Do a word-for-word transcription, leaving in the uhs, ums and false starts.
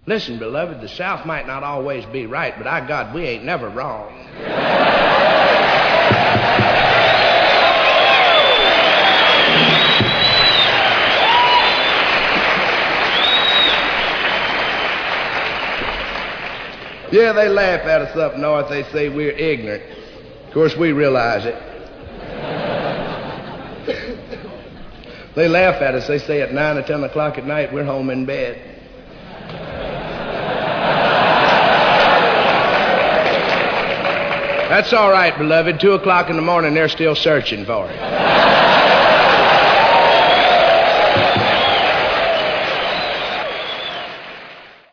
Listen, beloved, the South might not always be right, but I God, we ain't never wrong. Yeah, they laugh at us up north. They say we're ignorant. Of course, we realize it. They laugh at us. They say at nine or ten o'clock at night, we're home in bed. That's all right, beloved. Two o'clock in the morning, they're still searching for it.